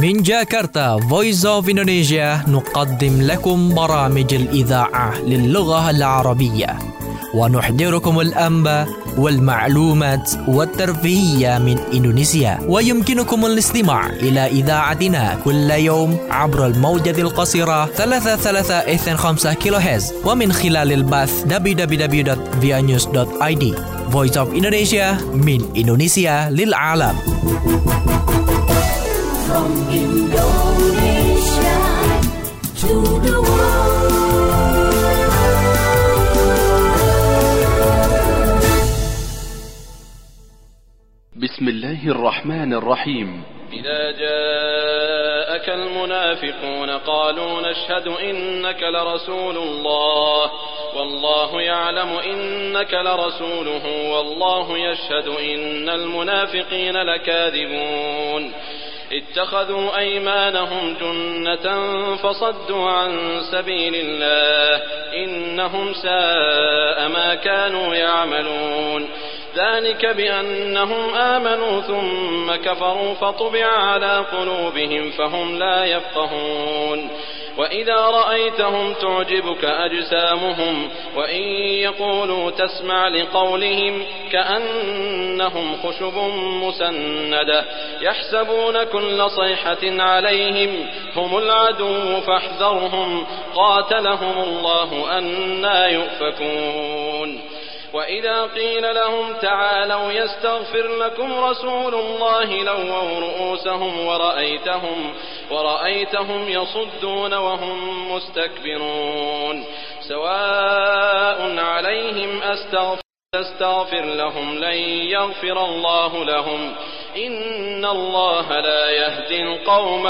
من جاكرتا Voice of Indonesia نقدم لكم برامج الإذاعة للغة العربية ونحضركم الأنباء والمعلومات والترفيهية من إندونيسيا. ويمكنكم الاستماع إلى إذاعتنا كل يوم عبر الموجة القصيرة 3325 كيلوهرتز ومن خلال البث www.vianews.id. Voice of Indonesia من إندونيسيا للعالم. From Indonesia to the world. بسم الله الرحمن الرحيم. إذا جاءك المنافقون قالوا نشهد إنك لرسول الله والله يعلم إنك لرسوله والله يشهد إن المنافقين لكاذبون اتخذوا أيمانهم جنة فصدوا عن سبيل الله إنهم ساء ما كانوا يعملون ذلك بأنهم آمنوا ثم كفروا فطبع على قلوبهم فهم لا يفقهون وإذا رأيتهم تعجبك أجسامهم وإن يقولوا تسمع لقولهم كأنهم خشب مسندة يحسبون كل صيحة عليهم هم العدو فاحذرهم قاتلهم الله أنى يؤفكون وإذا قيل لهم تعالوا يستغفر لكم رسول الله لووا رؤوسهم ورأيتهم يصدون وهم مستكبرون سواء عليهم أستغفر لهم لن يغفر الله لهم إن الله لا يهدي القوم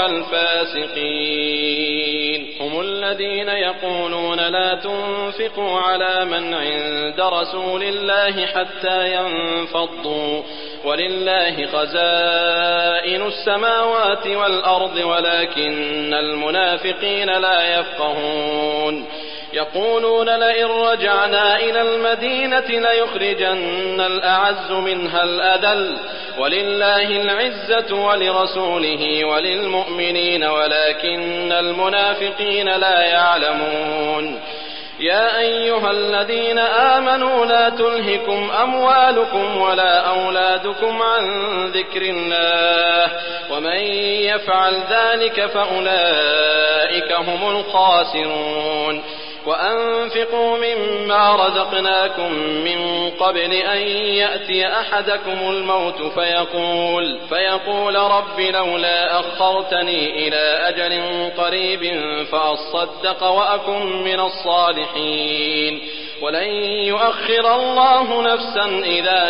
الفاسقين هم الذين يقولون لا تنفقوا على من عند رسول الله حتى ينفضوا ولله خزائن السماوات والأرض ولكن المنافقين لا يفقهون يقولون لئن رجعنا إلى المدينة ليخرجن الأعز منها الأذل ولله العزة ولرسوله وللمؤمنين ولكن المنافقين لا يعلمون يا أيها الذين آمنوا لا تلهكم أموالكم ولا أولادكم عن ذكر الله ومن يفعل ذلك فأولئك هم الخاسرون وأنفقوا مما رزقناكم من قبل أن يأتي أحدكم الموت فيقول رب لولا أخرتني إلى أجل قريب فأصدق وأكن من الصالحين ولن يؤخر الله نفسا إذا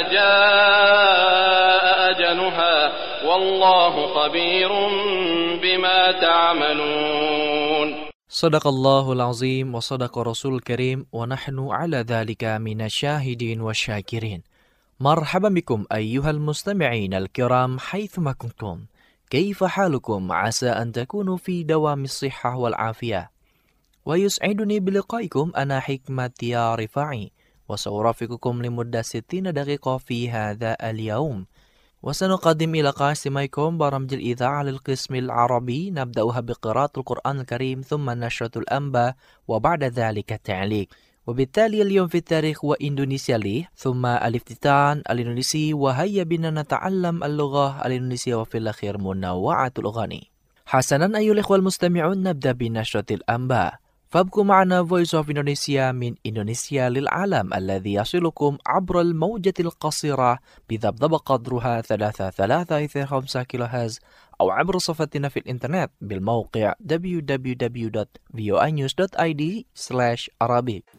جاء أجلها والله خبير بما تعملون. Sadaqallahul azim wa sadaqa rasul karim wa nahnu ala dhalika minasyahidin wa syakirin. Marhaban bikum ayyuhal mustami'in al-kiram haythuma kuntum. Kaifa halukum asa an takunu fi dawamis sihhah wal afiyah. Wa yus'iduni biliqaikum ana hikmati ya rifa'i wa sawrafiqukum limuddah 60 daqiqah fi hadha al-yawm. وسنقدم إلى قاسميكم برامج الإذاعة للقسم العربي نبدأها بقراءة القرآن الكريم ثم نشرة الأنباء وبعد ذلك التعليق وبالتالي اليوم في التاريخ وإندونيسيا لي ثم الافتتان الإندونيسي وهيا بنا نتعلم اللغة الإندونيسية وفي الأخير منوعات الأغاني. حسنا أيها الإخوة المستمعون نبدأ بنشرة الأنباء فابقوا معنا Voice of Indonesia من إندونيسيا للعالم الذي يصلكم عبر الموجة القصيرة بذبذب قدرها 3325 كيلوهرتز أو عبر صفحتنا في الإنترنت بالموقع www.voanews.id/arabic.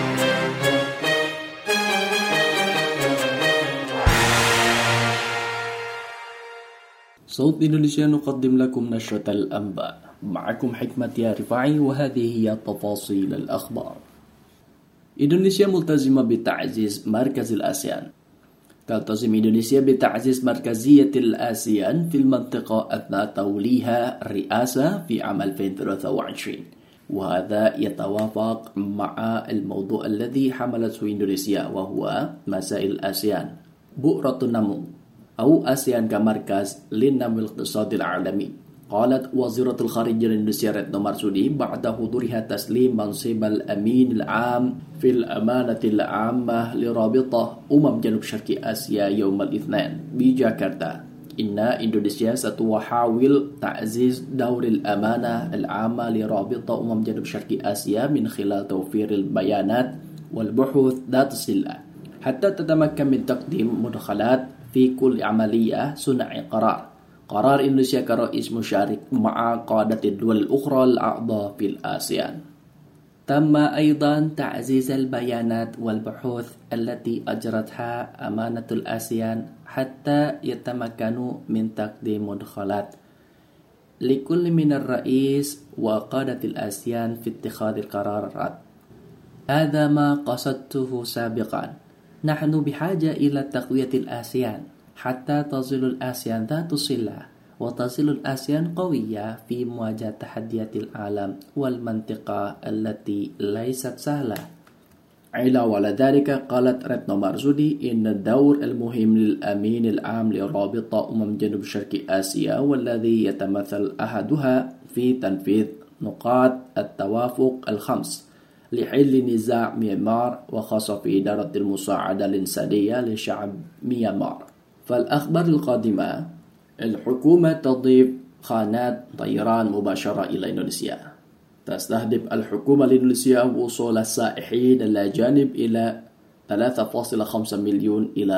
صوت إندونيسيا نقدم لكم نشرة الأنباء معكم حكمة يا رفاعي وهذه هي تفاصيل الأخبار. إندونيسيا ملتزمة بتعزيز مركز الآسيان. تلتزم إندونيسيا بتعزيز مركزية الآسيان في المنطقة أثناء توليها الرئاسة في عام 2023 وهذا يتوافق مع الموضوع الذي حملته إندونيسيا وهو مسائل آسيان بؤرة النمو أو آسيان كمركز للنمو الاقتصادي العالمي. قالت وزيرة الخارجية الإندونيسية رتنو مرسودي بعد حضورها تسليم منصب الأمين العام في الأمانة العامة لرابطة جنوب شرق آسيا يوم الاثنين بجاكرتا. إن إندونيسيا ستحاول تعزيز دور الأمانة العامة لرابطة جنوب شرق آسيا من خلال توفير البيانات والبحوث ذات الصلة حتى تتمكن من تقديم مداخلات في كل عملية صنع قرار إندونيسيا كرئيس مشارك مع قادة الدول الأخرى الأعضاء في الآسيان. تم أيضا تعزيز البيانات والبحوث التي أجرتها أمانة الآسيان حتى يتمكنوا من تقديم مداخلات لكل من الرئيس وقادة الآسيان في اتخاذ القرارات. هذا ما قصدته سابقا. نحن بحاجة إلى تقوية الآسيان حتى تصل الآسيان ذات صلة وتصل الآسيان قوية في مواجهة تحديات العالم والمنطقة التي ليست سهلة. علاوة على ذلك قالت رتنو مرسودي إن الدور المهم للأمين العام لرابطة جنوب شرق آسيا والذي يتمثل أحدها في تنفيذ نقاط التوافق الخمس لحل نزاع ميانمار وخاصة في إدارة المساعدة الإنسانية لشعب ميانمار. فالأخبار القادمة: الحكومة تضيف خانات طيران مباشرة إلى إندونيسيا. تستهدف الحكومة الإندونيسية وصول السائحين الأجانب إلى 3.5 مليون إلى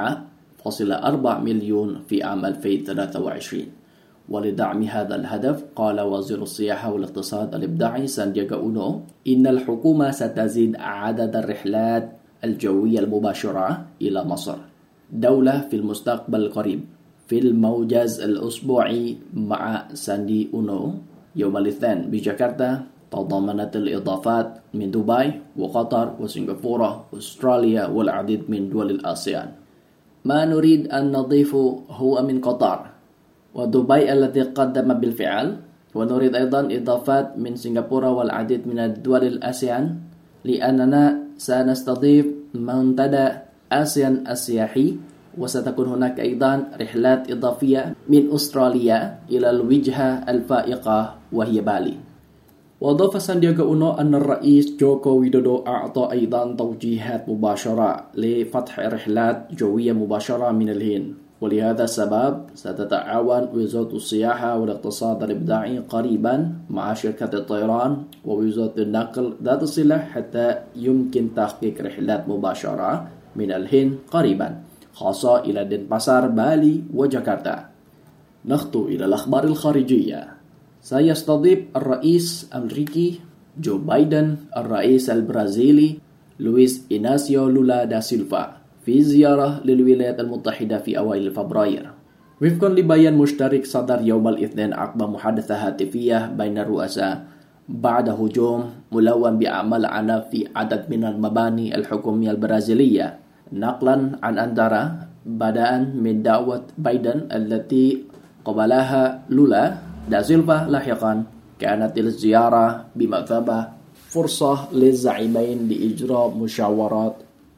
7.4 مليون في عام 2023. ولدعم هذا الهدف قال وزير السياحة والاقتصاد الإبداعي ساندياغا أونو إن الحكومة ستزيد عدد الرحلات الجوية المباشرة إلى مصر دولة في المستقبل القريب. في الموجز الأسبوعي مع ساندي أونو يوم الاثنين بجاكرتا تضمنت الإضافات من دبي وقطر وسنغافورة وأستراليا والعديد من دول الآسيان. ما نريد أن نضيفه هو من قطر ودبي التي قدم بالفعل، ونريد أيضا إضافات من سنغافورة والعديد من الدول الآسيان لأننا سنستضيف منتدى آسيان السياحي، وستكون هناك أيضا رحلات إضافية من أستراليا إلى الوجهة الفائقة وهي بالي. وأضاف ساندياغا أونو أن الرئيس جوكو ويدودو أعطى أيضا توجيهات مباشرة لفتح رحلات جوية مباشرة من الهند، ولهذا السبب ستتعاون وزارة السياحة والاقتصاد الإبداعي قريبا مع شركة الطيران ووزارة النقل ذات الصلة حتى يمكن تحقيق رحلات مباشرة من الهند قريبا، خاصة إلى دنباسار، بالي وجاكرتا. نخطو إلى الأخبار الخارجية. سيستضيف الرئيس الأمريكي جو بايدن الرئيس البرازيلي لويس إناسيو لولا دا سيلفا في زيارة للولايات المتحدة في أوائل فبراير، وفقا لبيان مشترك صدر يوم الاثنين عقب محادثة هاتفية بين الرؤساء بعد هجوم ملون بأعمال عنف في عدد من المباني الحكومية البرازيلية، نقلا عن أندارا بدءا من دعوة بايدن التي قبلها لولا دا سيلفا لاحقا. كانت الزيارة بمثابة فرصة للزعيمين لإجراء مشاورات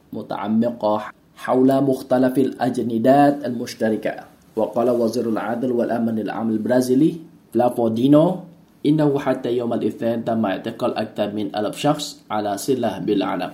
متعمقة حول مختلف الأجندات المشتركة. وقال وزير العدل والأمن العام البرازيلي فلافو دينو إنه حتى يوم الاثنين تم اعتقال أكثر من 1000 شخص على صلة بالعنف.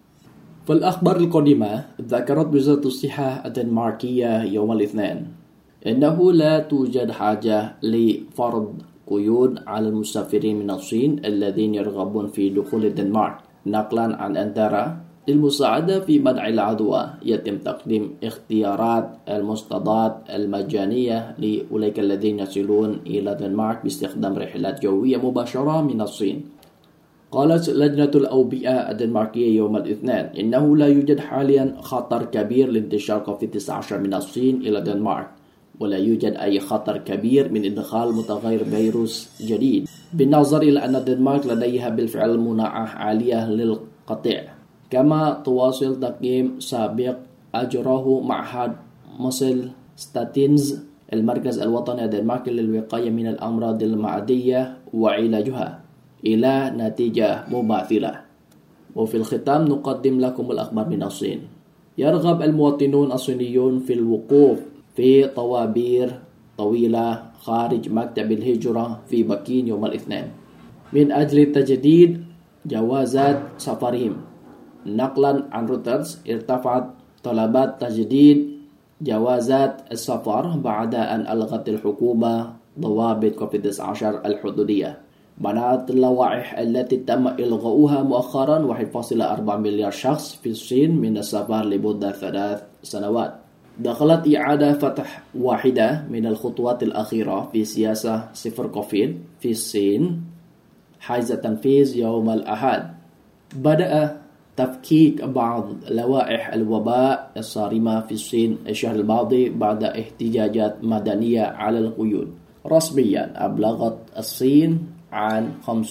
في الأخبار القادمة ذكرت وزارة الصحة الدنماركية يوم الاثنين إنه لا توجد حاجة لفرض قيود على المسافرين من الصين الذين يرغبون في دخول الدنمارك، نقلا عن أندارا. للمساعدة في منع العدوى يتم تقديم اختيارات المصطادات المجانية لأولئك الذين يصلون إلى الدنمارك باستخدام رحلات جوية مباشرة من الصين. قالت لجنة الأوبئة الدنماركية يوم الاثنين إنه لا يوجد حاليا خطر كبير لانتشار كوفيد-19 من الصين إلى الدنمارك، ولا يوجد أي خطر كبير من إدخال متغير فيروس جديد، بالنظر إلى أن الدنمارك لديها بالفعل مناعة عالية للقطيع. كما تواصل تقييم سابق أجراه معهد موسل ستاتينز المركز الوطني الدنماركي للوقاية من الأمراض المعدية وعلاجها إلى نتيجة مماثلة. وفي الختام نقدم لكم الأخبار من الصين. يرغب المواطنون الصينيون في الوقوف في طوابير طويلة خارج مكتب الهجرة في بكين يوم الاثنين من أجل تجديد جوازات سفرهم. نقلا عن رويترز ارتفعت طلبات تجديد جوازات السفر بعد أن ألغت الحكومة ضوابط كوفيد-19 الحدودية. بنات اللوائح التي تم إلغاؤها مؤخرا 1.4 مليار شخص في الصين من السفر لمدة 3 سنوات. دخلت إعادة فتح واحدة من الخطوات الأخيرة في سياسة صفر كوفيد في الصين حيز التنفيذ يوم الأحد. بدأ تفكيك بعض لوائح الوباء الصارمة في الصين الشهر الماضي بعد احتجاجات مدنية على القيود. رسميا أبلغت الصين عن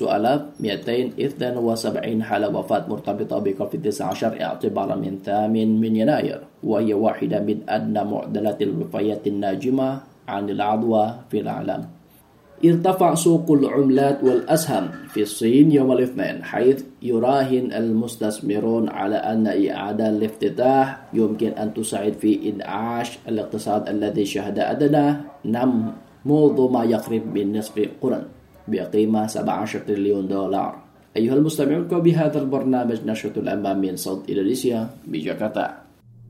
5272 حالة وفاة مرتبطة بكوفيد-19 اعتبارا من 8 يناير، وهي واحدة من أدنى معدلات الوفيات الناجمة عن العدوى في العالم. ارتفع سوق العملات والأسهم في الصين يوم الاثنين، حيث يراهن المستثمرون على أن إعادة الافتتاح يمكن أن تساعد في إنعاش الاقتصاد الذي شهد أدنى نمو ما يقرب من نصف قرن بقيمة 17 تريليون دولار. أيها المستمعون، بهذا البرنامج نشرة الأنباء من صوت إندونيسيا بجاكرتا.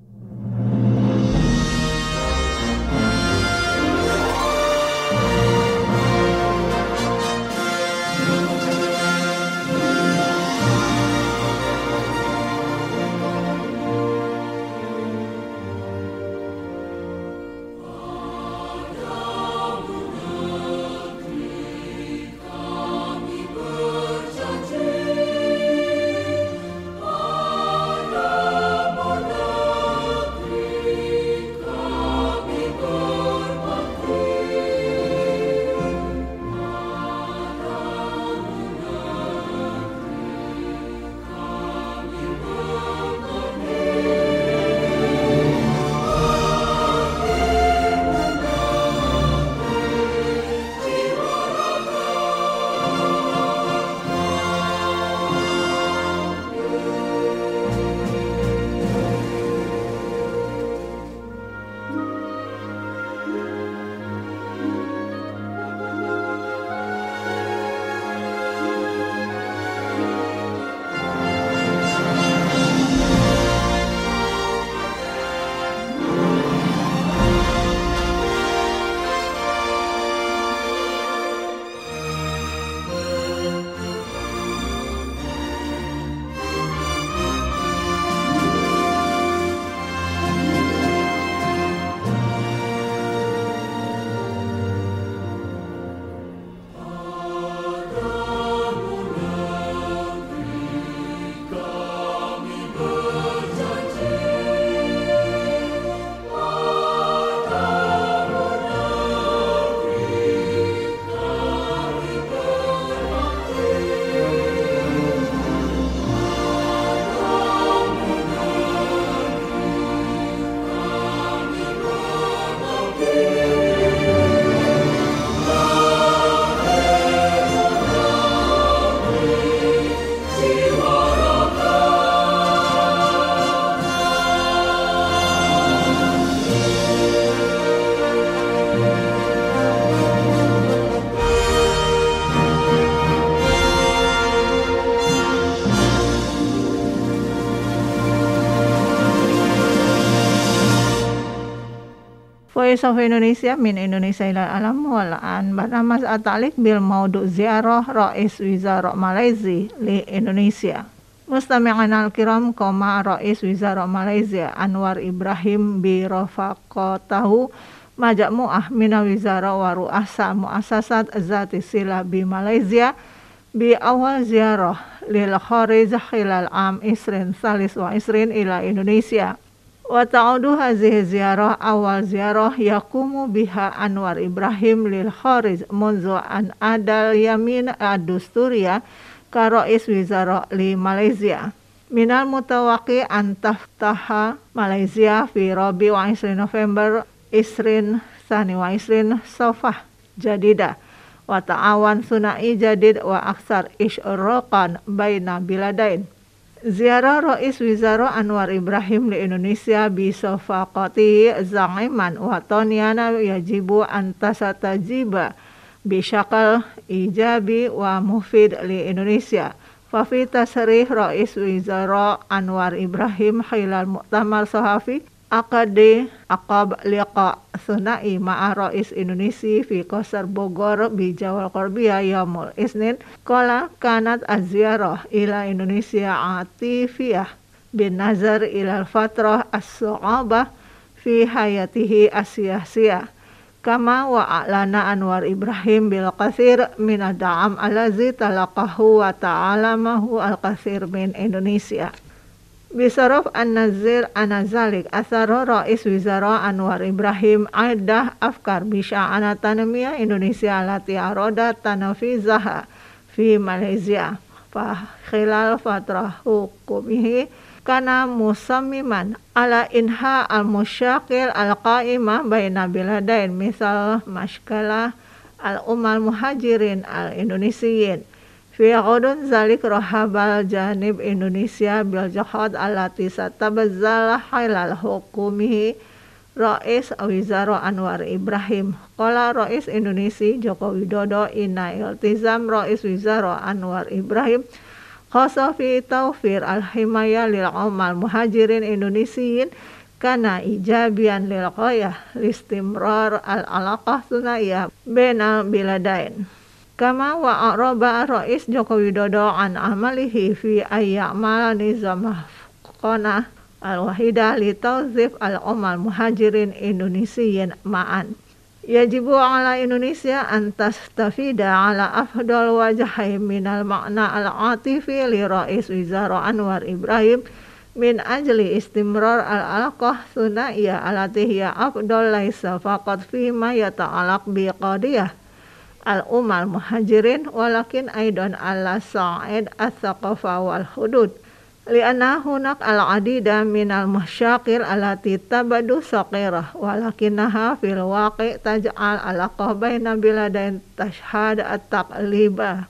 Voice of Indonesia من إندونيسيا إلى العالم. والآن برنامج التعليق بالموضوع زيارة رئيس وزراء ماليزيا لإندونيسيا. مستمعينا الكرام، مع رئيس وزراء ماليزيا أنور إبراهيم برفقته مجموعة من الوزراء ورؤساء مؤسسات ذات صلة بماليزيا بأول زيارة للخارج خلال عام 2023 إلى إندونيسيا. وتعود هذه الزيارة أول زيارة يقوم بها أنور إبراهيم للخارج منذ أن أدى اليمين الدستورية كرئيس وزراء لماليزيا. من المتوقع أن تفتح ماليزيا في 24 نوفمبر 2022 صفحة جديدة وتعاون ثنائي جديد وأكثر إشراقا بين بلدين. Ziarah Rais Wizara Anwar Ibrahim di Indonesia bisafaqati za'iman watoniana yajibu antasatajiba bisyakal ijabi wa mufid li Indonesia. Fafi tasrih Rais Wizara Anwar Ibrahim khilal mu'tamar sahafi Akade Akab Liqa Sunai Ma'a Rais Indonesia fi Qasar Bogor bi Jawal Qorbiyah Yaumul Isnin qala kanat az-ziyarah ila Indonesia atifiyah bin nazar ila al-fatrah as-su'abah fi hayatihi as-siyasiyah kama wa a'lana Anwar Ibrahim bil katsir min ad-da'am allazi talaqahu wa ta'alamahu al-katsir min Indonesia. Bisaraf an-nazir anazalik asaro Rais Wizara Anwar Ibrahim aidah afkar bisya'ana tanamiyah Indonesia lati aroda tanafizaha fi Malaysia fa khilal fatrah hukumihi kana musammiman ala inha al-musyakil al-qa'imah baina biladain misal mashkalah al-umal muhajirin al-indonesiyin fi ghadun zalik rahabal janib Indonesia bil jihad allati satabazzala halal hukumihi Rais Wizara Anwar Ibrahim qala Rais Indonesia Joko Widodo inna iltizam Rais Wizara Anwar Ibrahim khassa fi tawfir al-himayah lil umal muhajirin indonesiyin kana ijabian lil ghayah listimrar al-alaqah sunayah bainal biladain. Kama wa a'raba Rais Joko Widodo an amalihi fi ayya'mal nizam qana al-wahidah li tawzif al-umal muhajirin indonesiyin ma'an. Yajibu ala Indonesia an tastafida ala afdal wajhi minal makna al-atifi li Rais Wizara Anwar Ibrahim min ajli istimrar al-alaqah sunaiyah alati hiya afdal laisa faqat fi ma yata'alaq bi qadiyah al-umal muhajirin walakin aidan ala sa'id as-saqafa wal hudud li'anna hunak al-adida minal musyaqil alati tabadu saqirah walakinaha fil waqi' taj'al alaqah baina biladain tashhad at-taqlibah.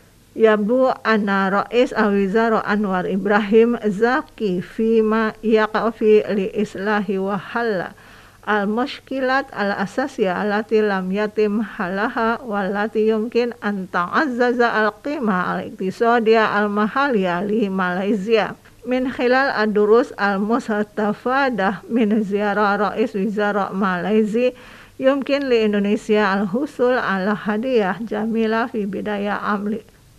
Yabdu anna Rais Wizara Anwar Ibrahim zaki fima yaqafi li islahi wa halla al-mushkilat al-asasiyah allati lam yatim halaha wallati yumkin an ta'azzaza al-qimah al-iqtisadiyah al-mahaliyah li Malaysia min khilal ad-durus al-mustafadah min ziarah Rais Wizara Malaysia yumkin li Indonesia al-husul ala hadiyah jamila fi bidaya amli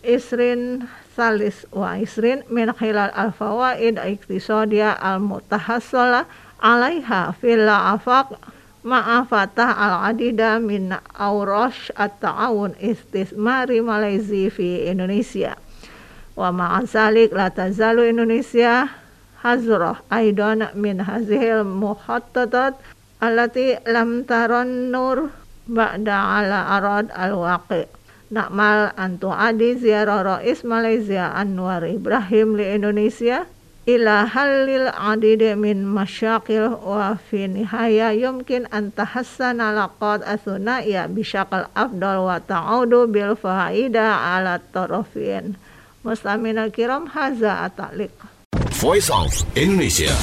isrin salis wa isrin min khilal al-fawaid al-iqtisadiyah al-mutahassalah alaiha fil afaq ma'a fatah al-adida min awrash at-ta'awun istismari Malaysia fi Indonesia wa ma'a zalik la tazalu Indonesia hazrah aidan min hazihil muhattatat allati lam taran nur ba'da ala arad al-waqi' na'mal antu adi ziarah Rais Malaysia Anwar Ibrahim li Indonesia ila halil adid min masyaqil wa fi nihaya yumkin an tahassana laqad asunaiya bisyaqal afdal wa ta'udu bil faida ala tarafin. Muslimin al-kiram haza atalik. Voice of Indonesia.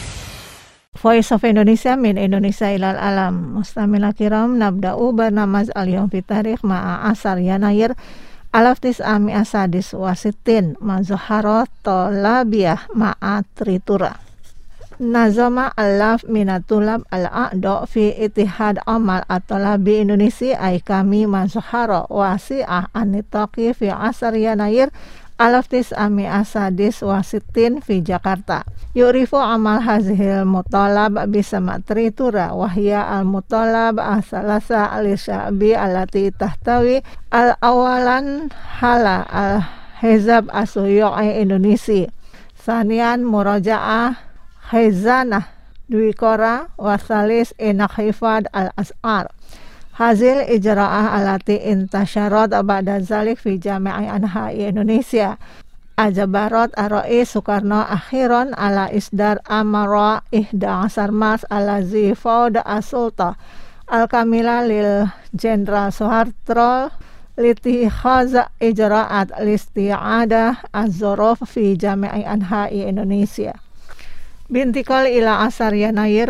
Voice of Indonesia min Indonesia ilal alam. Muslimin al-kiram nabda'u barnamaz al-yawm fi tarikh ma'a asar yanayir alaftis ami asadis wasitin mazuharo tolabiyah ma'atritura nazama alaf minatulab al-a'do fi itihad amal atolabi Indonesia ay kami mazuharo wasi'ah anitaki fi asar yanayir alaftis ami asadis wasitin fi Jakarta yurifu amal hazihil mutalab bisa matritura wahya al-mutalab asalasa al-syabi alati tahtawi al-awalan hala al-hezab asuyu'i Indonesia sanian muraja'ah hezanah duikora wasalis inakhifad al-as'ar hazil ijra'ah alati intasyarat ba'da zalik fi jami'i anha'i Indonesia ajabarat Rais Soekarno akhiran ala isdar amara 11 Mars alazi fauda asulta al-kamila lil Jenderal Soeharto لاتخاذ إجراءات لاستعادة الظروف في جميع أنحاء إندونيسيا. بانتقال إلى عصر يناير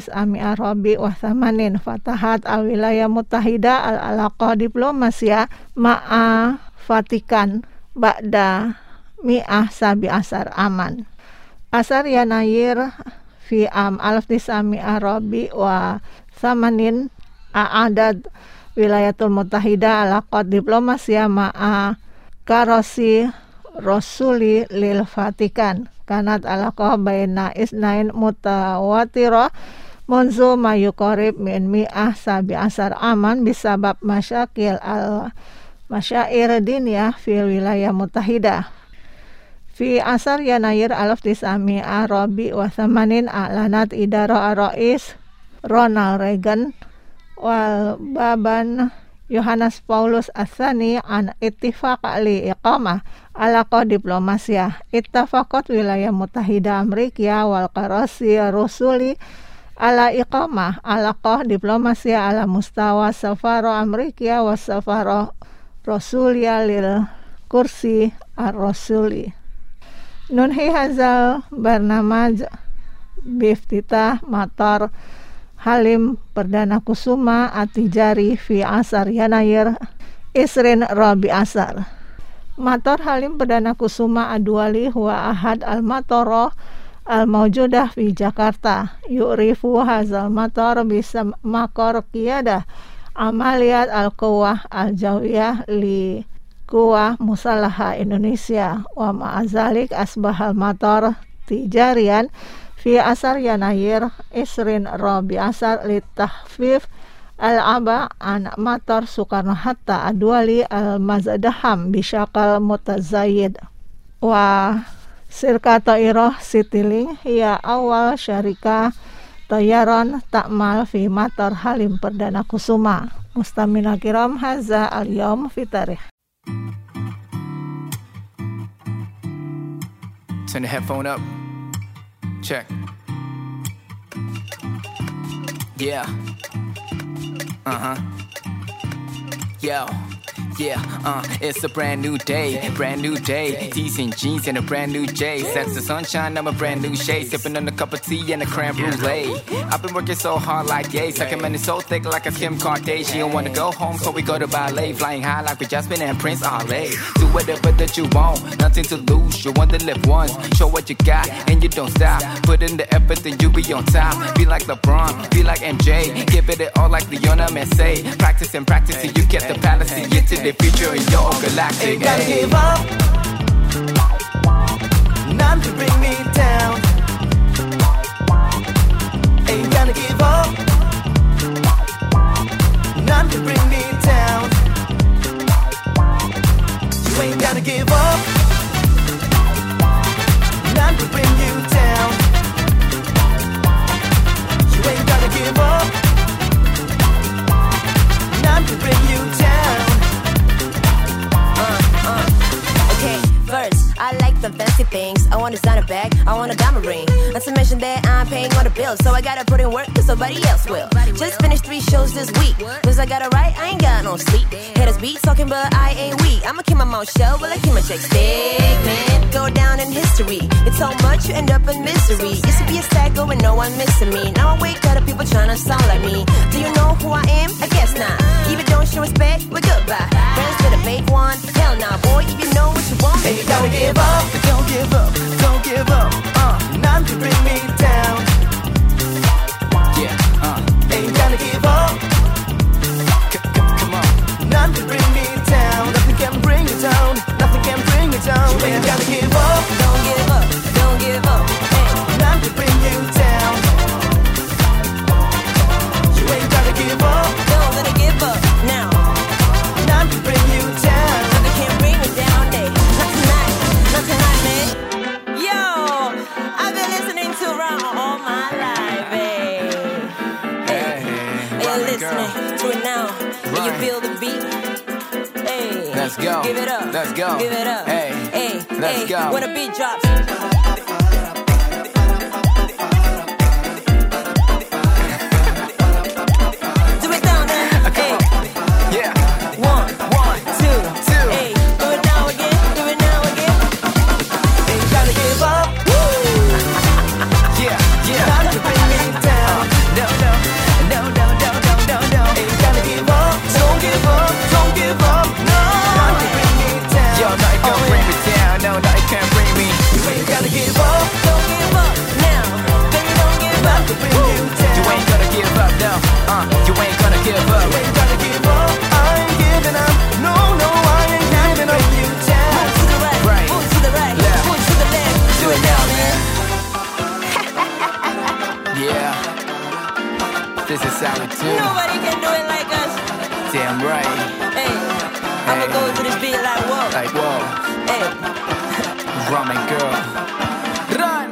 1984 فتحت الولايات المتحدة العلاقة دبلوماسية مع فاتيكان بعد 117 عاما. عصر يناير في عام 1984 أعادت الولايات المتحدة علاقة دبلوماسية مع كرسي رسولي للفاتيكان. كانت علاقة بين اثنين متواترة منذ ما يقارب من 117 عاما بسبب مشاكل دينية في الولايات المتحدة. في عصر يناير 1984 أعلنت إدارة الرئيس رونالد ريغان والبابا يوحنس باولوس الثاني عن اتفاق لإقامة علاقة دبلوماسية. اتفقت الولايات المتحدة أمريكا والكرسي الرسولي على إقامة علاقة دبلوماسية على مستوى سفارة أمريكا والسفارة الرسولية للكرسي الرسولي. ننهي هذا البرنامج بافتتاح مطار Halim Perdana Kusuma Atijari في عصر يناير 2014. مطار حليم Perdana Kusuma الدولي هو أحد المطارات الموجودة في جاكرتا. يعرف هذا المطار باسم مقر قيادة عمليات القوى الجوية لقوى مسلحة إندونيسيا. ومع ذلك أصبح المطار تجاريا في عصر يناير 2014 لتخفيف العبء عن مطار سوكارنو حتى الدولي المزدحم بشكل متزايد. وشركة طائرة سيتيلينك هي أول شركة طيران تعمل في مطار حليم Perdana Kusuma. مستمعينا الكرام، هذا اليوم في تاريخ. Turn the headphone up. Check. Yeah. Yo. Yeah, it's a brand new day, T's and jeans and a brand new J. Sense the sunshine, I'm a brand new shade. Sipping on a cup of tea and a creme brulee. I've been working so hard like yay. Second man is so thick like a Kim Kardashian. Wanna go home, so we go to ballet. Flying high like with Jasmine and Prince Ale. Do whatever that you want, nothing to lose. You want to live once, show what you got, and you don't stop. Put in the effort and you be on top. Be like LeBron, be like MJ. Give it all like Lionel Messi. Practice and practice till you get the palace and get to the future in your galactic. Ain't gotta give up, none to bring me down. Ain't gonna give up, none to bring me down. You ain't gotta give up, none to bring you down. You ain't gotta give up, none to bring you down. Okay, first, I like the fancy things. I want a designer bag, I want a diamond ring. Not to mention that I'm paying all the bills, so I gotta put in work cause somebody else will. Just finished 3 shows this week, cause I gotta write, I ain't got no sleep. Haters be talking but I ain't weak. I'ma keep my mouth shut while I keep my checks thick, man. Go down in history, it's so much you end up in misery. Used to be a sad girl with no one missing me. Now I wake up to people trying to sound like me. Do you know who I am? I guess not. Even don't show respect, we're goodbye. Friends with a fake one, hell nah, boy. If you know what you want, hey, you gotta give up, don't give up, don't give up. None to bring me down. Yeah, ain't gonna give up. Come on. None to bring me down. Nothing can bring you down. Nothing can bring you down. You ain't gotta give up. Don't give up. Don't give up. Hey. None to bring you down. You ain't gotta give up. Don't let it give up now. None to bring you down. Nothing can bring me down. Hey. Not tonight. Not tonight, man. Yo, I've been listening to Ron all my life. Hey. Hey, you're listening to it now. Can you feel the beat? Hey. Let's go. Give it up. Let's go. Give it up. Hey. Hey. Let's go. When the beat drops. Do it down there. Come Hey. on. Yeah. 1, 1, This is how we do. Nobody can do it like us. Damn right. Hey, I'ma go to this beat like whoa. Like whoa. Hey, Run, my girl. Run.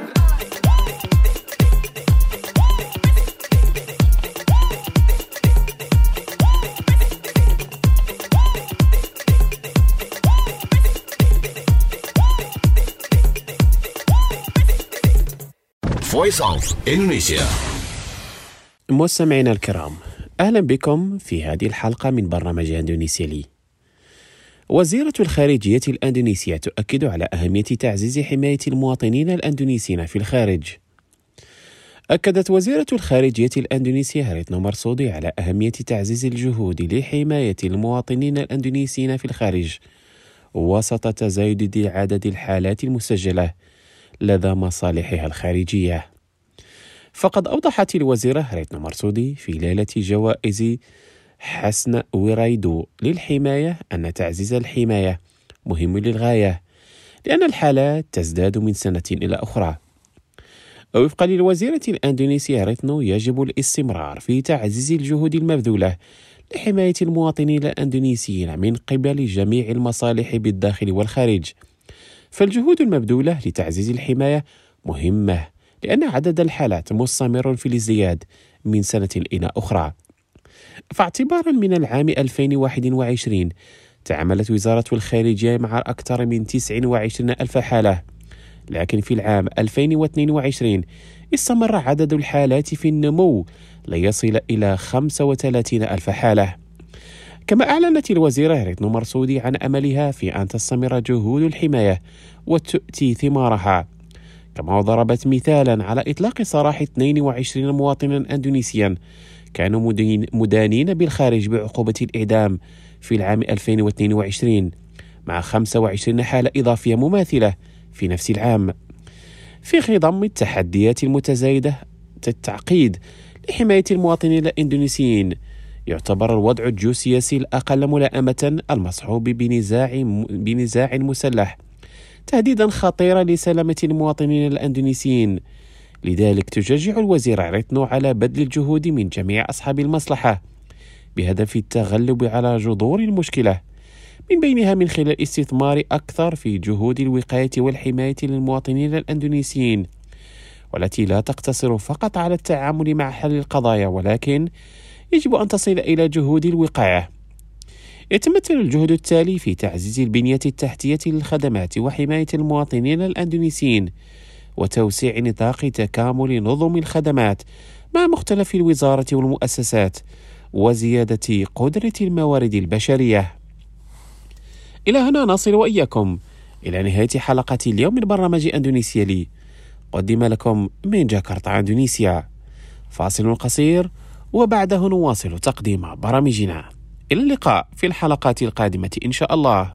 Voice of Indonesia. مستمعينا الكرام، أهلا بكم في هذه الحلقة من برنامج إندونيسيا لي. وزيرة الخارجية الأندونيسية تؤكد على أهمية تعزيز حماية المواطنين الأندونيسيين في الخارج. أكدت وزيرة الخارجية الأندونيسية ريتنو مرصودي على أهمية تعزيز الجهود لحماية المواطنين الأندونيسيين في الخارج وسط تزايد عدد الحالات المسجلة لدى مصالحها الخارجية. فقد أوضحت الوزيرة ريتنو مرصودي في ليلة جوائز حسن ورايدو للحماية أن تعزيز الحماية مهم للغاية لأن الحالات تزداد من سنة إلى أخرى. وفقا للوزيرة الأندونيسية ريتنو يجب الاستمرار في تعزيز الجهود المبذولة لحماية المواطنين الأندونيسيين من قبل جميع المصالح بالداخل والخارج. فالجهود المبذولة لتعزيز الحماية مهمة لأن عدد الحالات مستمر في الازدياد من سنة إلى أخرى. فاعتبارا من العام 2021 تعاملت وزارة الخارجية مع أكثر من 29 ألف حالة، لكن في العام 2022 استمر عدد الحالات في النمو ليصل إلى 35 ألف حالة. كما أعلنت الوزيرة ريتنو مرصودي عن أملها في أن تستمر جهود الحماية وتؤتي ثمارها، كما ضربت مثالا على إطلاق سراح 22 مواطنا أندونيسيا كانوا مدانين بالخارج بعقوبة الإعدام في العام 2022 مع 25 حالة إضافية مماثلة في نفس العام. في خضم التحديات المتزايدة التعقيد لحماية المواطنين الإندونيسيين، يعتبر الوضع الجيوسياسي الأقل ملائمة المصحوب بنزاع مسلح تهديدا خطيرا لسلامة المواطنين الأندونيسيين. لذلك تشجع الوزيرة ريتنو على بذل الجهود من جميع أصحاب المصلحة بهدف التغلب على جذور المشكلة، من بينها من خلال الاستثمار أكثر في جهود الوقاية والحماية للمواطنين الأندونيسيين، والتي لا تقتصر فقط على التعامل مع حل القضايا، ولكن يجب أن تصل إلى جهود الوقاية. يتمثل الجهد التالي في تعزيز البنية التحتية للخدمات وحماية المواطنين الأندونيسيين وتوسيع نطاق تكامل نظم الخدمات مع مختلف الوزارة والمؤسسات وزيادة قدرة الموارد البشرية. إلى هنا نصل وإياكم إلى نهاية حلقة اليوم من برنامج إندونيسيا لي، قدم لكم من جاكرتا إندونيسيا. فاصل قصير وبعده نواصل تقديم برامجنا. إلى اللقاء في الحلقات القادمة إن شاء الله.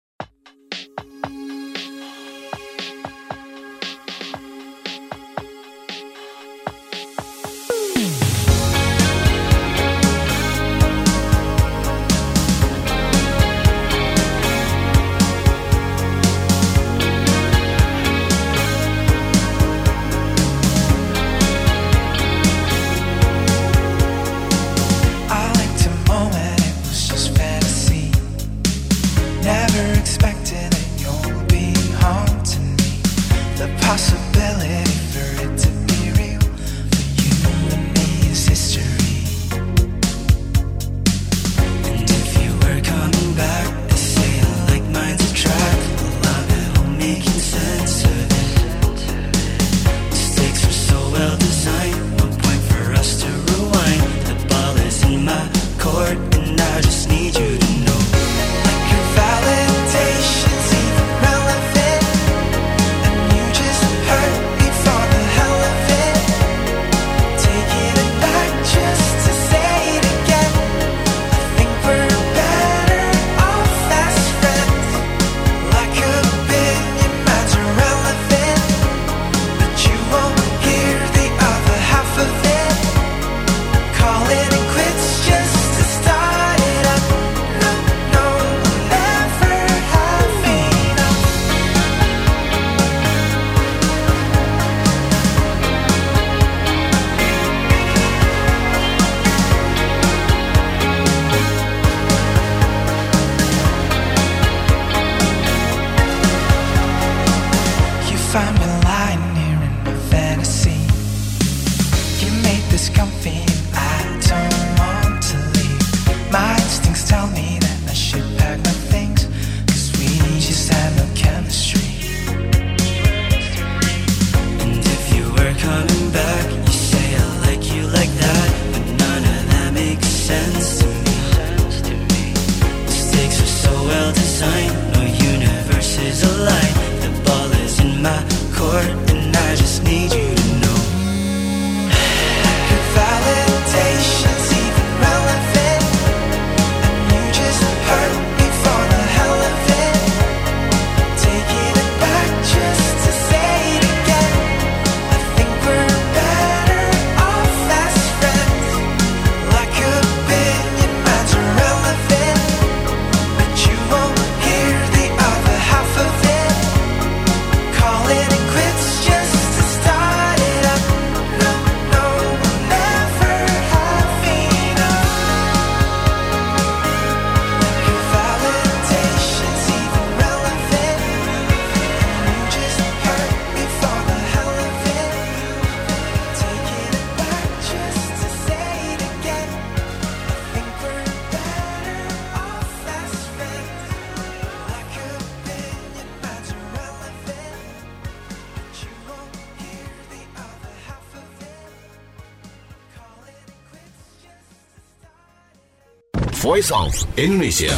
Voice of Indonesia.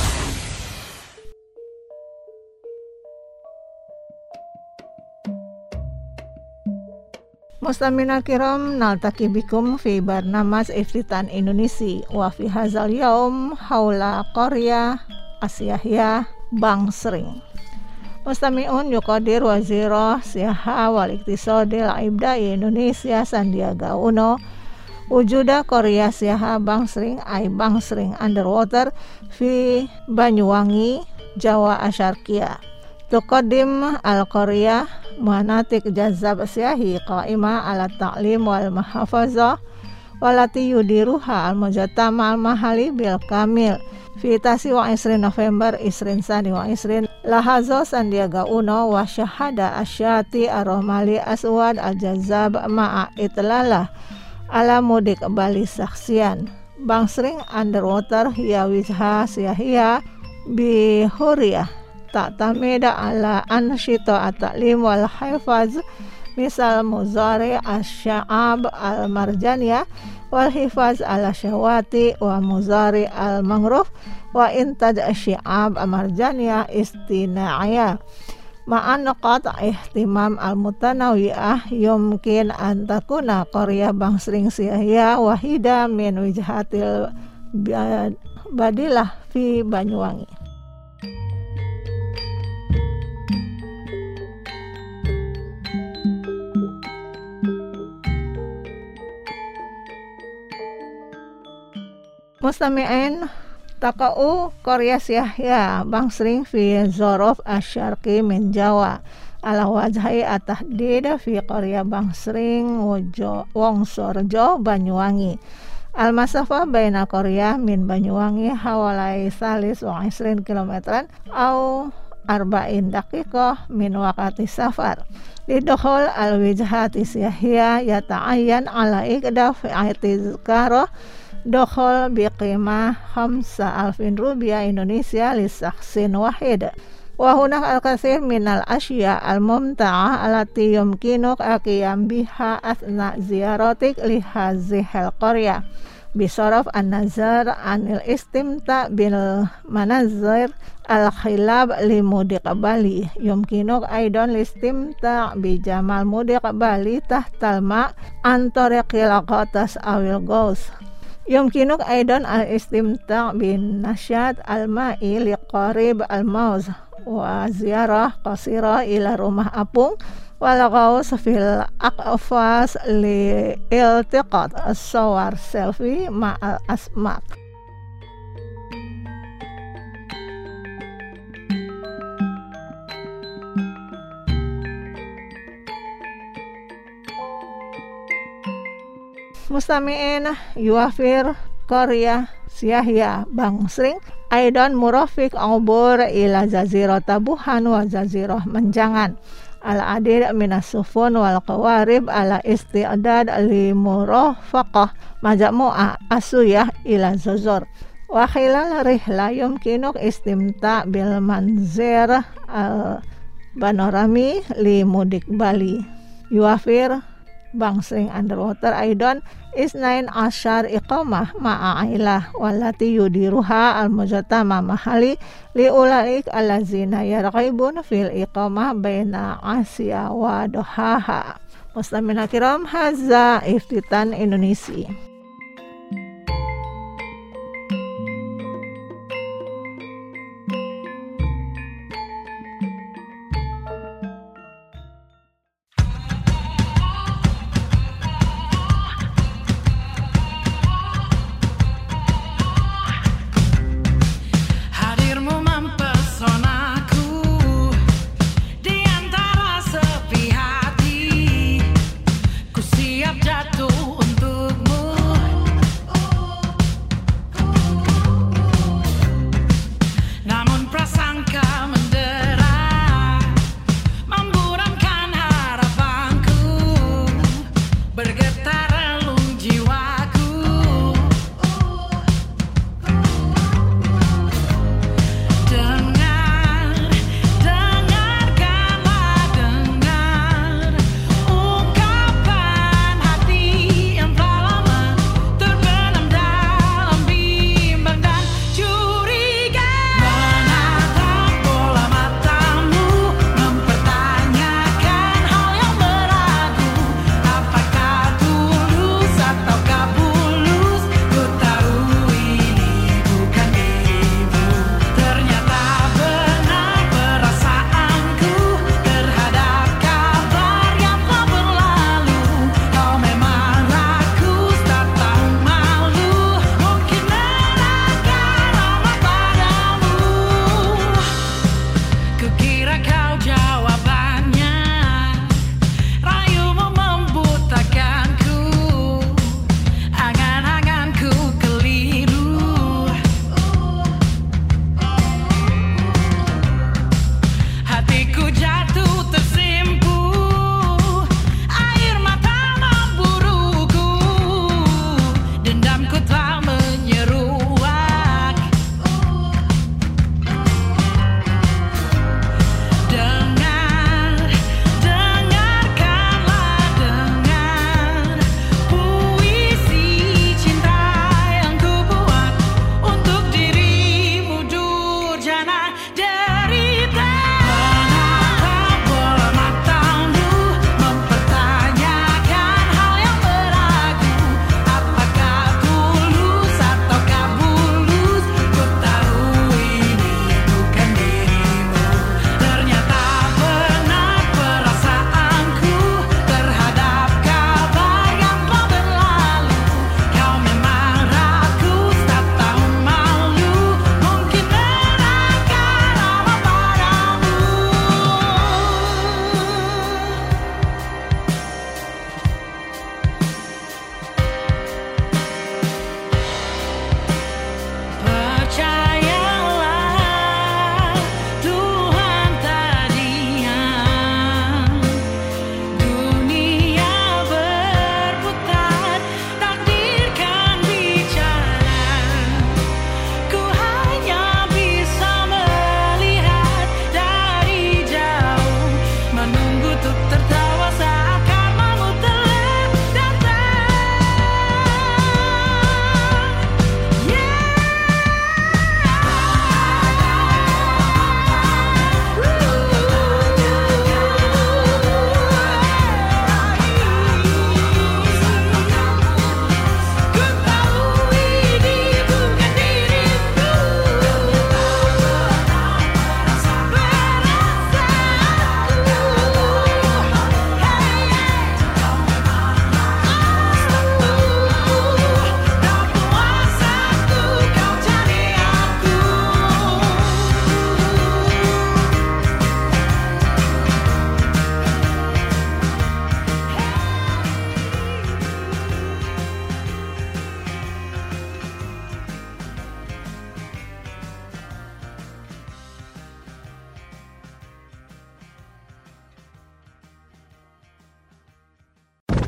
Mustamina kiram naltaki bikum fi barnamaj iftitan Indonesia wa fi hadzal yaum haula qarya Asyahiyah Bangsering. Mustami'un yuqadir wazirah siyaha wal iktisadil ibda'i Indonesia Sandiaga Uno wujuda qarya siyaha Bangsering ay Bangsering underwater fi Banyuwangi Jawa Asyarqiyah. Tuqaddim al-qarya manatik jazab siyahi qa'ima ala ta'lim wal mahafazah walati yudiruha al-mujatama al-mahali bil kamil fi tasi wa isrin November isrin sani wa isrin lahazo Sandiaga Uno wa syahada asyati ar-romali aswad al-jazab ma'a itlalah ala mudik bali saksian Bangsering underwater hiya wijha siyahiyah bi huriyah ta'tamida ala ansyito at-ta'lim wal hifaz misal muzari asy-sya'ab al-marjaniyah wal hifaz ala syawati wa muzari al-mangruf wa intaj asy-sya'ab al-marjaniyah istina'iyah ma'an qat' ihtimam al-mutanawiyah yumkin an takuna qarya Bangsering siyahiyah wahida min wijhatil badilah fi Banyuwangi. Mustami'in takau qarya Syahya Bangsering fi Zorof Asyarqi min Jawa ala wajhi at-tahdid fi qarya Bangsering Wongsorjo Banyuwangi al-masafah baina qarya min Banyuwangi hawalai salis wa isrin kilometran au 40 daqiqah min waqti safar lidukhul al-wijhati Syahya yata'ayyan ala ikdaf i'tizkarah dokhol biqimah 5,000 rupiah Indonesia lisaksin wahid wa hunak al-katsir minal asya al-mumta'ah allati yumkinuk aqiyam biha asna ziyaratik li hazihil qarya bisaraf an-nazar anil istimta' bil manazir al-khilab li mudik Bali yumkinuk aidan listimta' bi jamal mudik Bali tahtal ma' an tariqil qatas awil gaus yumkinuk aidan al-istimta' bin nasyat al-ma'i liqarib al-mauz wa ziyarah qasira ila rumah apung wal ghaus fil aqfas li iltiqat as-sawar selfie ma'al asmak. Mustami'in yuafir qarya Syahya Bangsering aidan murafiq ubur ila jazirah Tabuhan wa jazirah Menjangan ala adid minas sufun wal qawarib ala isti'dad li murafaqah majmu'ah asuyah ila Zozor wa khilal rihla yumkinuk istimta' bil manzir al panorami li mudik Bali yuafir Bangsering underwater aidan isnain asyar iqamah ma'ailah walati yudiruha al-mujatama mahali li ulaik allazina yarqibun fil iqamah baina Asia wa Dohaha. Mustamina kiram hadza iftitan Indonesia.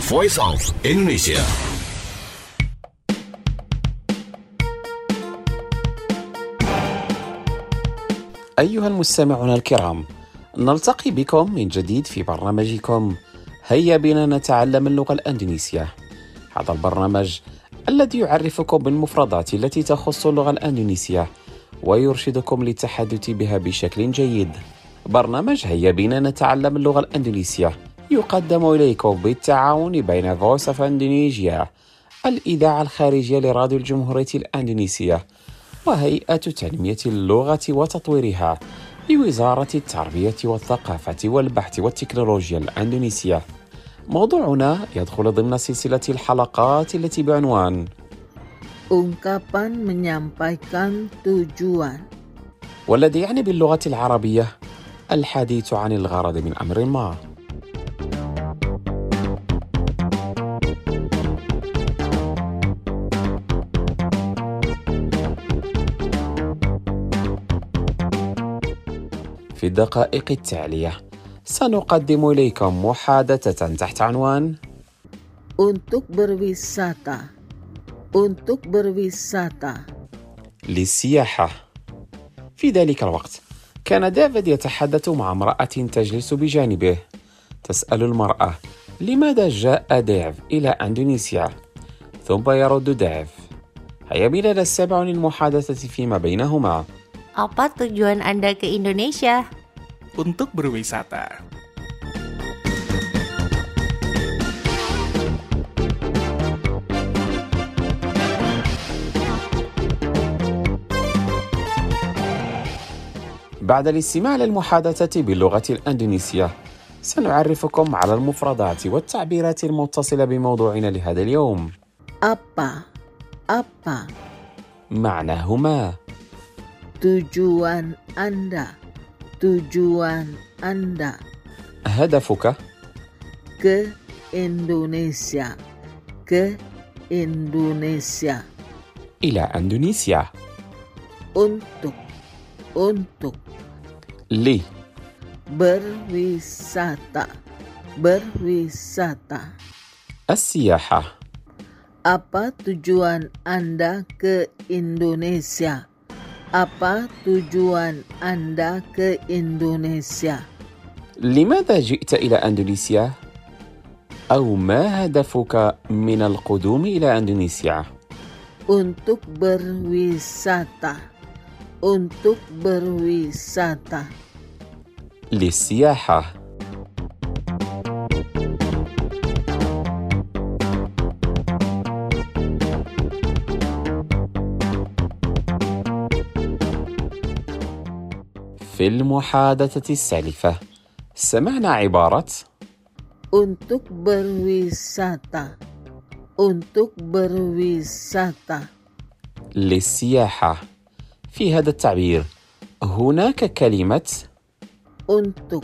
Voice of Indonesia. أيها المستمعون الكرام، نلتقي بكم من جديد في برنامجكم هيا بنا نتعلم اللغة الأندونيسية. هذا البرنامج الذي يعرفكم بالمفردات التي تخص اللغة الأندونيسية ويرشدكم للتحدث بها بشكل جيد. برنامج هيا بنا نتعلم اللغة الأندونيسية يقدم إليكم بالتعاون بين Voice of Indonesia، الإذاعة الخارجية لراديو الجمهورية الأندونيسية، وهيئة تنمية اللغة وتطويرها بوزارة التربية والثقافة والبحث والتكنولوجيا الأندونيسية. موضوعنا يدخل ضمن سلسلة الحلقات التي بعنوان Ungkapan menyampaikan tujuan. والذي يعني باللغة العربية الحديث عن الغرض من أمر ما. في الدقائق التالية سنقدم إليكم محادثة تحت عنوان Untuk berwisata. Untuk berwisata. للسياحة. في ذلك الوقت كان ديفيد يتحدث مع امرأة تجلس بجانبه. تسأل المرأة لماذا جاء ديف إلى أندونيسيا؟ ثم يرد ديف. هيا بنا نستمع للمحادثة فيما بينهما. Apa tujuan Anda ke Indonesia? Untuk berwisata. بعد الاستماع للمحادثة باللغة الأندونيسية سنعرفكم على المفردات والتعبيرات المتصلة بموضوعنا لهذا اليوم. Apa معناهما tujuan Anda. Tujuan Anda. هدفك Ke Indonesia. Ke Indonesia. إلى أندونيسيا. Untuk لي berwisata. Berwisata. السياحة. Apa tujuan Anda ke Indonesia? Apa tujuan Anda ke Indonesia? لماذا جئت إلى أندونيسيا؟ أو ما هدفك من القدوم إلى أندونيسيا؟ Untuk berwisata. Untuk berwisata. للسياحة. في المحادثة السالفة سمعنا عبارة Untuk berwisata. Untuk berwisata. للسياحة. في هذا التعبير هناك كلمة Untuk.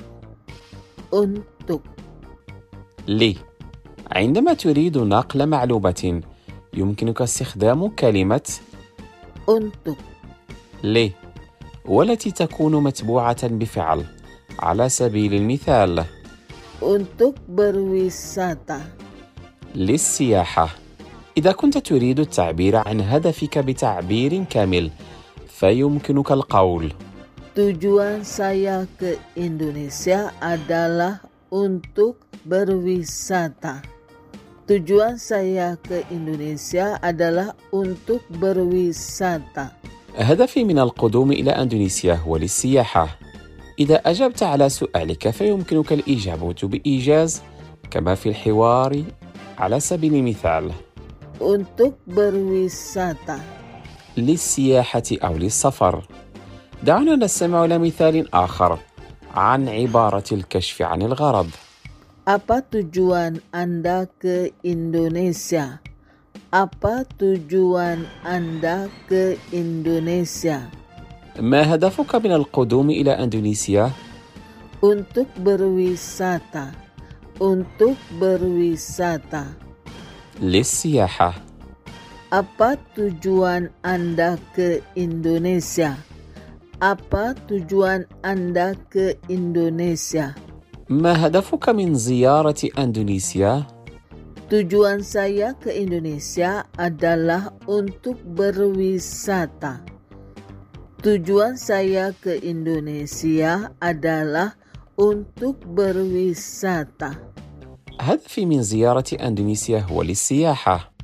لي. عندما تريد نقل معلومة يمكنك استخدام كلمة Untuk. لي، والتي تكون متبوعة بفعل. على سبيل المثال Untuk berwisata. للسياحة. إذا كنت تريد التعبير عن هدفك بتعبير كامل فيمكنك القول Tujuan saya ke Indonesia adalah untuk berwisata. Tujuan saya ke Indonesia adalah untuk berwisata. هدفي من القدوم إلى أندونيسيا هو للسياحة. إذا أجبت على سؤالك فيمكنك الإجابة بإيجاز كما في الحوار. على سبيل المثال Untuk berwisata. للسياحة أو للسفر. دعونا نستمع إلى مثال آخر عن عبارة الكشف عن الغرض. Apa tujuan Anda ke Indonesia? Apa tujuan Anda ke Indonesia? ما هدفك من القدوم إلى أندونيسيا؟ Untuk berwisata. Untuk berwisata. للسياحة. Apa tujuan Anda ke Indonesia? Apa tujuan Anda ke Indonesia? ما هدفك من زيارة أندونيسيا؟ Tujuan saya ke Indonesia adalah untuk berwisata. Tujuan saya ke Indonesia adalah untuk berwisata. هدفي من زيارة أندونيسيا هو للسياحة.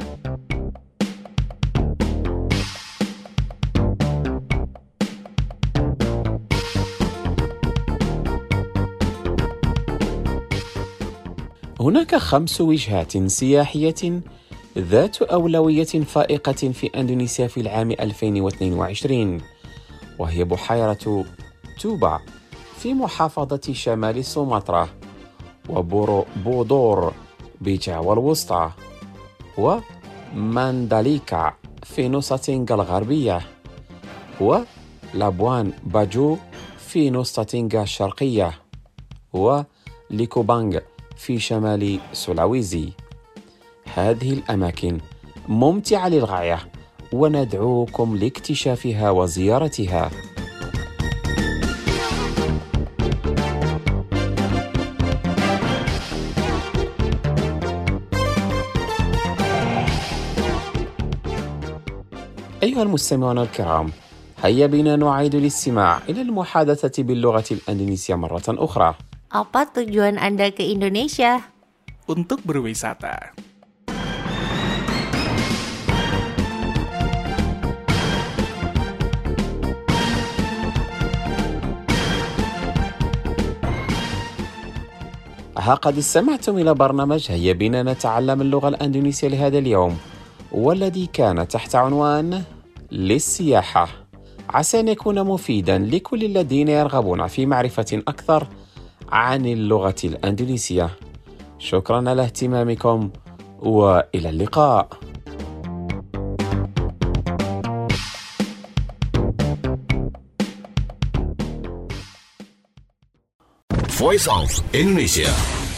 هناك 5 وجهات سياحية ذات أولوية فائقة في أندونيسيا في العام 2022، وهي بحيرة توبا في محافظة شمال سومطرة، وبودور بجاوا الوسطى، ومانداليكا في نص تنغا الغربية، ولابوان باجو في نص تنغا الشرقية، وليكوبانغ في شمال سولاويزي. هذه الأماكن ممتعة للغاية وندعوكم لاكتشافها وزيارتها. أيها المستمعون الكرام، هيا بنا نعيد الاستماع إلى المحادثة باللغة الإندونيسية مرة أخرى. Apa tujuan Anda ke Indonesia? Untuk berwisata. قد استمعتم إلى برنامج هيا بنا نتعلم اللغة الإندونيسية لهذا اليوم، والذي كان تحت عنوان للسياحة. عسى أن يكون مفيدا لكل الذين يرغبون في معرفة أكثر عن اللغة الإندونيسية. شكرا على اهتمامكم وإلى اللقاء. Voice of Indonesia.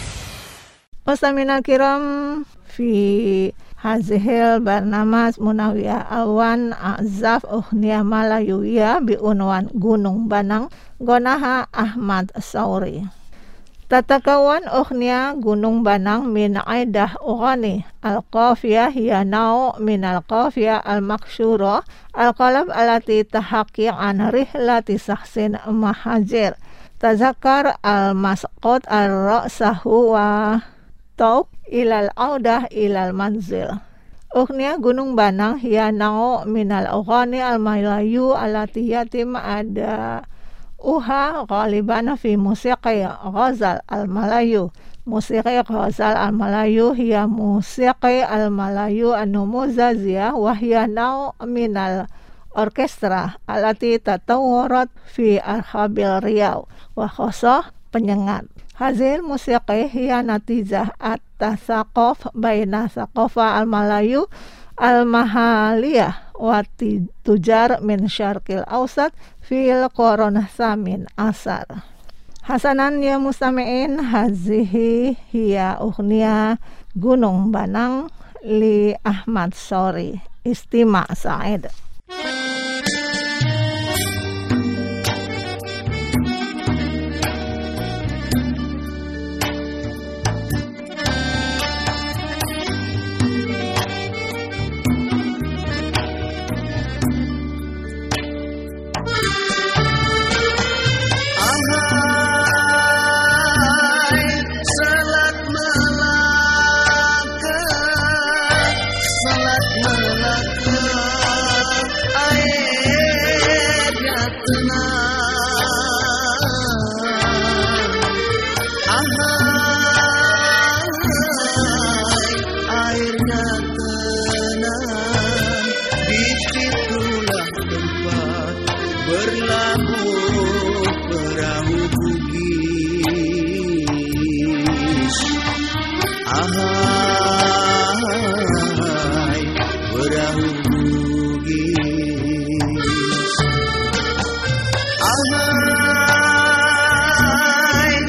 Mustamina kiram fi hazihil barnamas munawiyah awan azaf ukhniya malayuya bi unwan Gunung Banang gonaha Ahmad Sauri. Tatakawan ukhniya Gunung Banang min aidah ughani al-qafiyah hiya nau' min al-qafiyah al-maksyura al-qalab alati tahaqi an rihlati sahsin mahajir tazakar al-masqot al-ra'sahu wa tauq ilal audah ilal manzil. Ukhniya Gunung Banang hiya nau' minal ughani al-malayu alati yatim ada uha ghaliban fi musiqi ghazal al-malayu. Musiqi ghazal al-malayu hiya musiqi al-malayu an-numuzaziyah wa hiya nau' minal orkestra alati tatawwarat fi arhabil Riau wa khasah penyengat. Hazil musiqi hiya natijah at-tasaquf baina saqafa al-Malayu al-mahaliyah wa tujar min syarqil awsat fil qarn samin asar. Hasanan ya mustami'in, hazihi hiya ughniya Gunung Banang li Ahmad Sauri. Istima' Sa'id.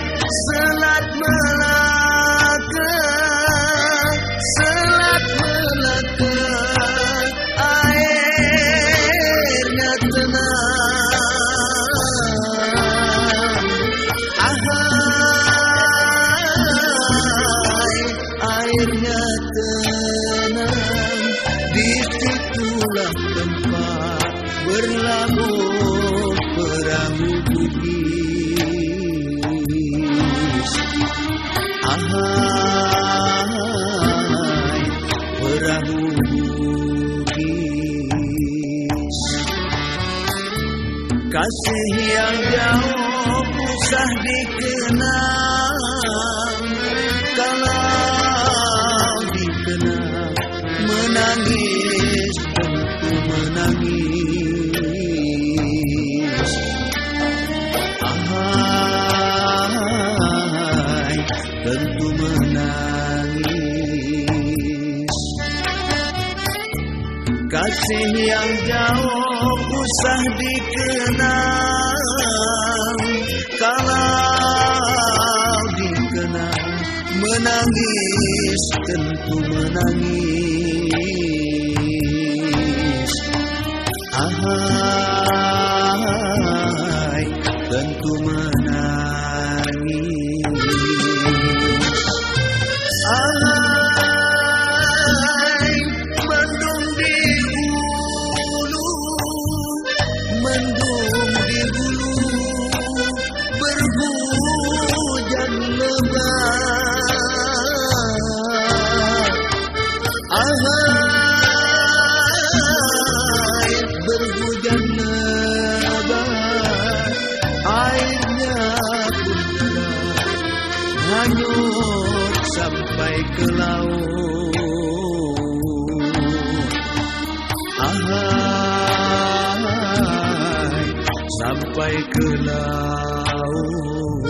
Selat Melaka perahu bugis. Kasih yang jauh susah dikenang, kalau dikenang menangis tentu menangis. Ahai, tentu menangis. Kasih yang jauh susah dikenang, kalau dikenang menangis tentu menangis. Ahai, tentu menangis. Ahai, mendung di hulu, mendung di hulu, berhujan lebat. Ahai, berhujan lebat, airnya pun deras, hanyut sampai ke laut. Ahai, sampai ke laut.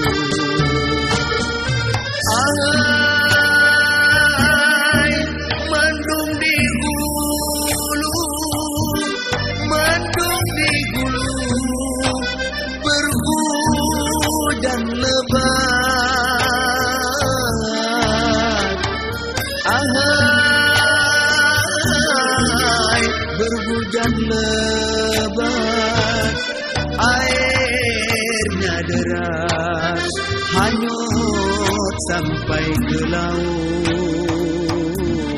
Ahai, mendung di hulu, mendung di hulu, berhujan lebat. Ahai, berhujan lebat, airnya deras, hanyut sampai ke laut.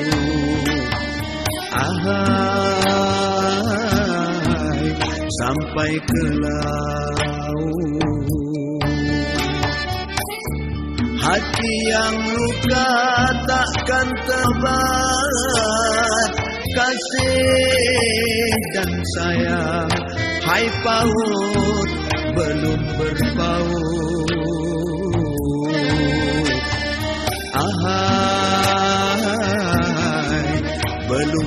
Ahai, sampai ke laut. Hati yang luka takkan terbat, kasih dan sayang, hai paut belum berpaut. Ahai, belum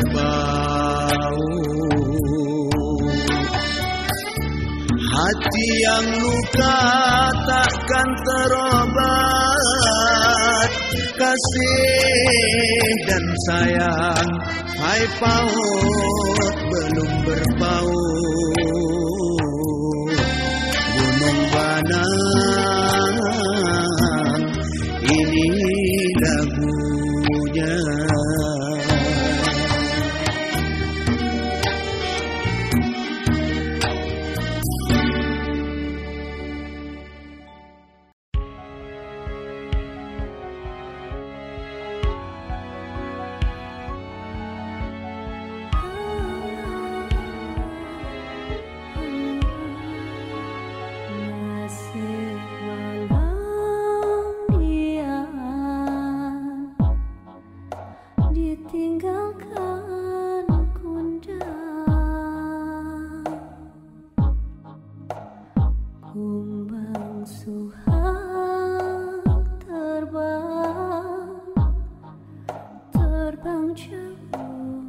berpaut. Hati yang luka takkan terobat, kasih dan sayang, hai paut belum berpaut. Gunung Banang, ini lagunya. Terbang jauh